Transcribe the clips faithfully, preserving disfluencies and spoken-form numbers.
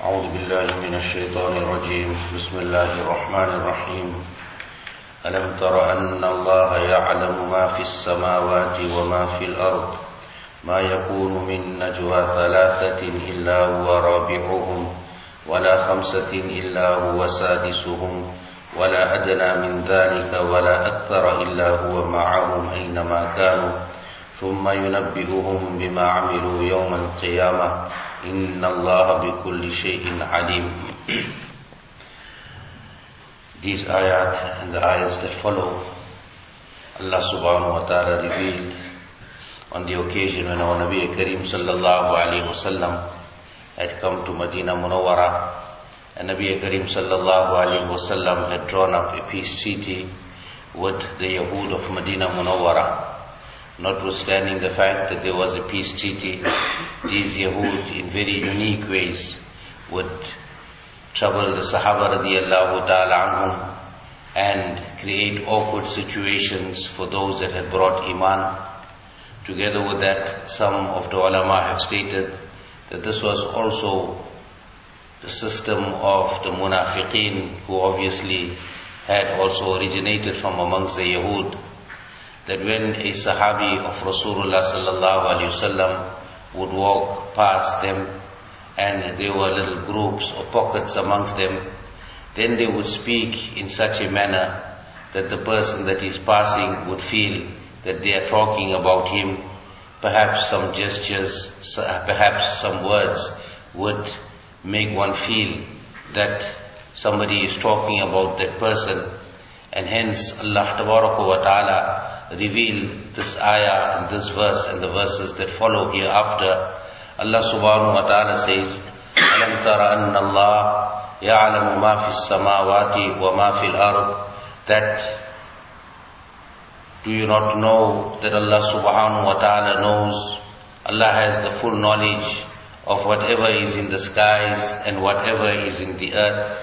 أعوذ بالله من الشيطان الرجيم بسم الله الرحمن الرحيم ألم تر أن الله يعلم ما في السماوات وما في الأرض ما يكون من نجوى ثلاثة إلا هو رابعهم ولا خمسة إلا هو سادسهم ولا أدنى من ذلك ولا أكثر إلا هو معهم أينما كانوا ثم ينبئهم بما عملوا يوم القيامة إن الله بكل شيء عليم. These ayat and the ayats that follow, Allah subhanahu wa ta'ala revealed on the occasion when our Nabi Kareem sallallahu alayhi wa sallam had come to Medina Munawwara, and Nabi Kareem sallallahu alayhi wa sallam had drawn up a peace treaty with the Yahud of Medina Munawwara. Notwithstanding the fact that there was a peace treaty, these Yahud in very unique ways would trouble the Sahaba radiallahu ta'ala anhum and create awkward situations for those that had brought Iman. Together with that, some of the ulama have stated that this was also the system of the munafiqeen, who obviously had also originated from amongst the Yahud, that when a Sahabi of Rasulullah sallallahu alaihi wasallam would walk past them and there were little groups or pockets amongst them, then they would speak in such a manner that the person that is passing would feel that they are talking about him. Perhaps some gestures, perhaps some words would make one feel that somebody is talking about that person, and hence Allah tabaraka wa ta'ala reveal this ayah and this verse and the verses that follow hereafter. Allah subhanahu wa ta'ala says, أَلَمْ تَرَ أَنَّ اللَّهَ يَعْلَمُ مَا فِي السَّمَاوَاتِ وَمَا فِي الْأَرْضِ. That, do you not know that Allah subhanahu wa ta'ala knows, Allah has the full knowledge of whatever is in the skies and whatever is in the earth.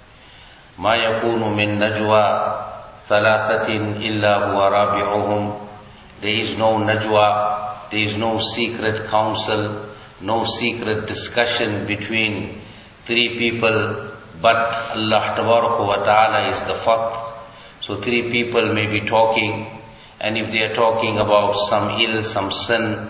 مَا يَكُونُ مِن نَجْوَى ثَلَاثَةٍ إِلَّا هُوَ رَابِعُهُمْ. There is no najwa, there is no secret counsel, no secret discussion between three people, but Allah tabaraka wa ta'ala is the fourth. So three people may be talking, and if they are talking about some ill, some sin,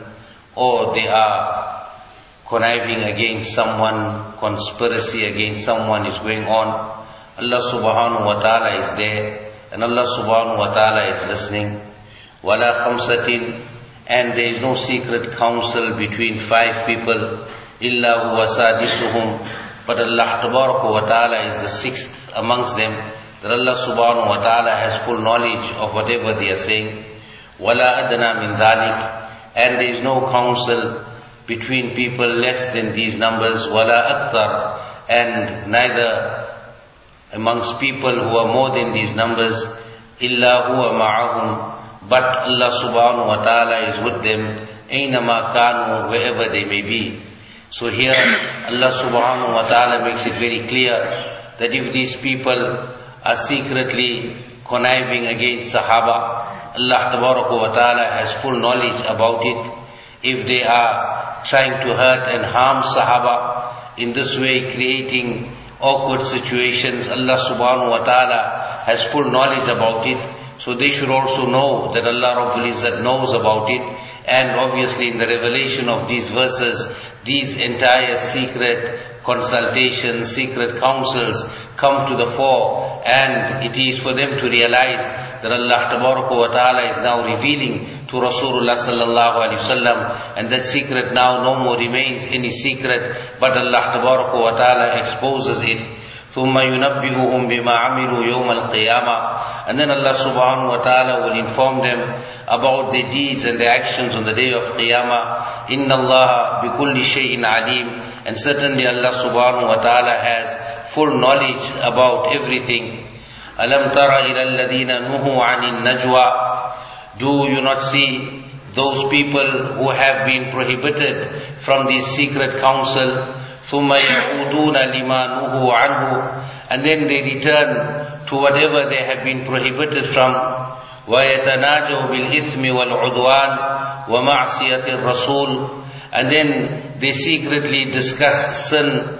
or they are conniving against someone, conspiracy against someone is going on, Allah subhanahu wa ta'ala is there, and Allah subhanahu wa ta'ala is listening. وَلَا خَمْسَةٍ. And there is no secret counsel between five people, إِلَّا هُوَ سَادِسُهُمْ. But Allah tabaraka wa ta'ala is the sixth amongst them, that Allah subhanahu wa ta'ala has full knowledge of whatever they are saying. وَلَا أَدْنَى مِنْ ذَلِكَ. And there is no counsel between people less than these numbers. وَلَا أَكْثَرَ. And neither amongst people who are more than these numbers, إِلَّا هُوَ مَعَهُمْ. But Allah subhanahu wa ta'ala is with them, أَيْنَمَا كَانُوا, wherever they may be. So here Allah subhanahu wa ta'ala makes it very clear that if these people are secretly conniving against Sahaba, Allah tabaraka wa ta'ala has full knowledge about it. If they are trying to hurt and harm Sahaba, in this way creating awkward situations, Allah subhanahu wa ta'ala has full knowledge about it. So they should also know that Allah Rabbul Izzat knows about it. And obviously in the revelation of these verses, these entire secret consultations, secret counsels come to the fore, and it is for them to realize that Allah Tabaraka wa Ta'ala is now revealing to Rasulullah sallallahu alaihi wasallam, and that secret now no more remains any secret, but Allah Tabaraka wa Ta'ala exposes it. ثُمَّ يُنَبِّئُهُمْ بِمَا عَمِلُوا يَوْمَ الْقِيَامَةِ. And then Allah subhanahu wa ta'ala will inform them about their deeds and their actions on the day of Qiyamah. إِنَّ اللَّهَ بِكُلِّ شَيْءٍ عَلِيمٍ. And certainly Allah subhanahu wa ta'ala has full knowledge about everything. أَلَمْ تَرَ إِلَى الَّذِينَ نُهُوا عَنِ النَّجْوَى. Do you not see those people who have been prohibited from this secret counsel? ثُمَّ يَعُودُونَ لِمَا نُهُوا عَنْهُ. And then they return to whatever they have been prohibited from. وَيَتَنَاجَوْا بِالْإِثْمِ وَالْعُدْوَانِ وَمَعْصِيَةِ الرَّسُولِ. And then they secretly discuss sin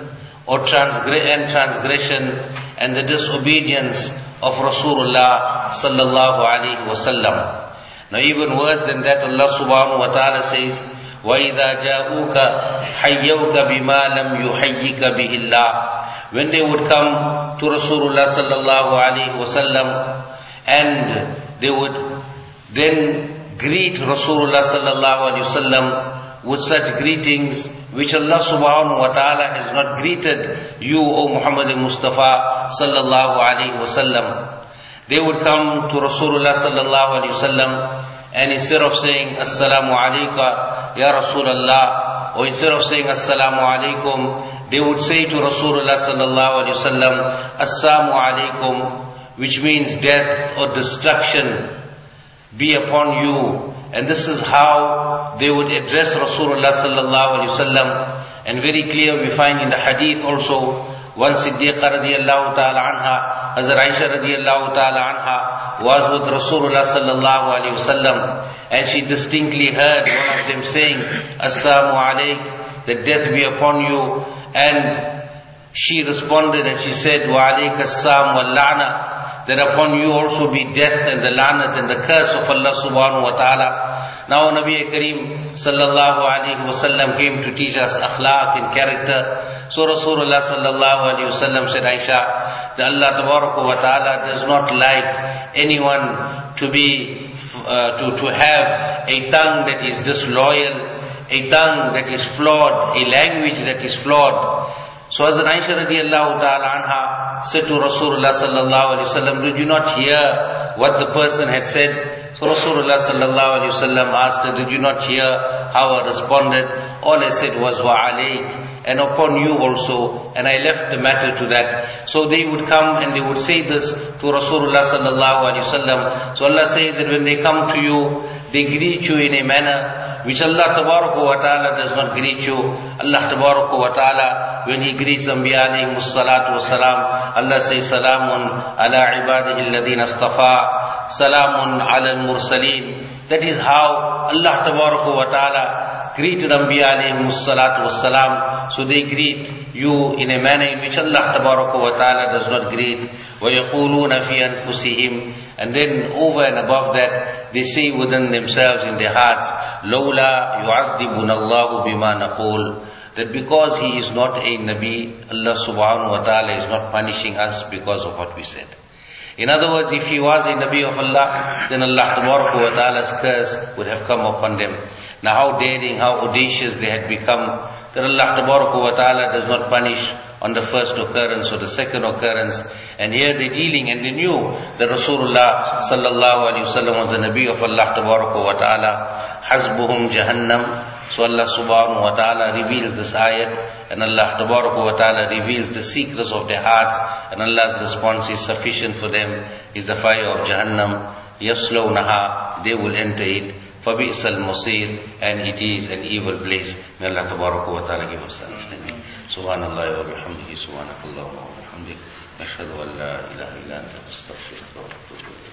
or transgre- and transgression and the disobedience of Rasulullah sallallahu alaihi wasallam. Now even worse than that, Allah subhanahu wa ta'ala says, وَإِذَا جَاءُوكَ حَيَّوْكَ بِمَا لَمْ يُحَيِّكَ بِهِ اللَّهُ. When they would come to Rasulullah sallallahu alaihi wasallam, and they would then greet Rasulullah sallallahu alaihi wasallam with such greetings which Allah subhanahu wa ta'ala has not greeted you, O Muhammad Mustafa sallallahu alaihi wasallam. They would come to Rasulullah sallallahu alaihi wasallam, and instead of saying Assalamu alayka ya Rasulullah, or instead of saying Assalamu alaikum, they would say to Rasulullah sallallahu alaihi wasallam, Assalamu alaikum, which means death or destruction be upon you. And this is how they would address Rasulullah sallallahu alaihi wasallam. And very clear we find in the hadith also, one Siddiqa radiyallahu ta'ala anha, Hazrat Aisha radiyallahu ta'ala anha was with Rasulullah sallallahu alaihi wasallam, and she distinctly heard one of them saying, Assalamu alayk, that death be upon you. And she responded and she said, Wa alayka as-salam wal la'na, that upon you also be death and the la'nat and the curse of Allah subhanahu wa ta'ala. Now Nabi Kareem sallallahu alayhi wasallam came to teach us akhlaq and character. So Rasulullah sallallahu alayhi wasallam said, Aisha, that Allah tabaraka wa ta'ala does not like anyone to be, uh, to, to have a tongue that is disloyal, a tongue that is flawed, a language that is flawed. So Hazrat Aisha radiallahu ta'ala anha said to Rasulullah sallallahu alayhi wasallam, did you not hear what the person had said? So Rasulullah sallallahu alayhi wasallam asked her, did you not hear how I responded? All I said was, wa alayk, and upon you also, and I left the matter to that. So they would come and they would say this to Rasulullah sallallahu alayhi wasallam. So Allah says that when they come to you, they greet you in a manner which Allah tabaraka wa ta'ala does not greet you. Allah tabaraka wa ta'ala, when He greets Anbiya alayhimu salatu wa salam, Allah says, Salamun ala ibadihi alladhina astafa, Salamun ala al-mursaleen. That is how Allah tabaraka wa ta'ala greeted Anbiya alayhimu salatu wa salam. So they greet you in a manner in which Allah tabaraka wa ta'ala does not greet. وَيَقُولُونَ فِي أَنفُسِهِمْ. And then over and above that, they say within themselves in their hearts, لَوْلَا يُعَذِّبُنَ اللَّهُ بِمَا نَقُولُ. That because he is not a Nabi, Allah subhanahu wa ta'ala is not punishing us because of what we said. In other words, if he was a Nabi of Allah, then Allah wa ta'ala's curse would have come upon them. Now how daring, how audacious they had become, that Allah wa ta'ala does not punish on the first occurrence or the second occurrence. And here they're dealing, and they knew that Rasulullah sallallahu alayhi wa sallam was a Nabi of Allah wa ta'ala. Hasbuhum Jahannam. So Allah subhanahu wa ta'ala reveals this ayat, and Allah wa ta'ala reveals the secrets of their hearts, and Allah's response is sufficient for them, is the fire of Jahannam. Yaslawnaha, they will enter it. فَبِئْسَ الْمَصِيرُ, and it is an evil place. May Allah wa ta'ala give us understanding. Subhanallah wa bihamdihi, subhanakallah wa bihamdihi, nashhadu an la ilaha illa anta, astaghfiruka wa atubu ilayk.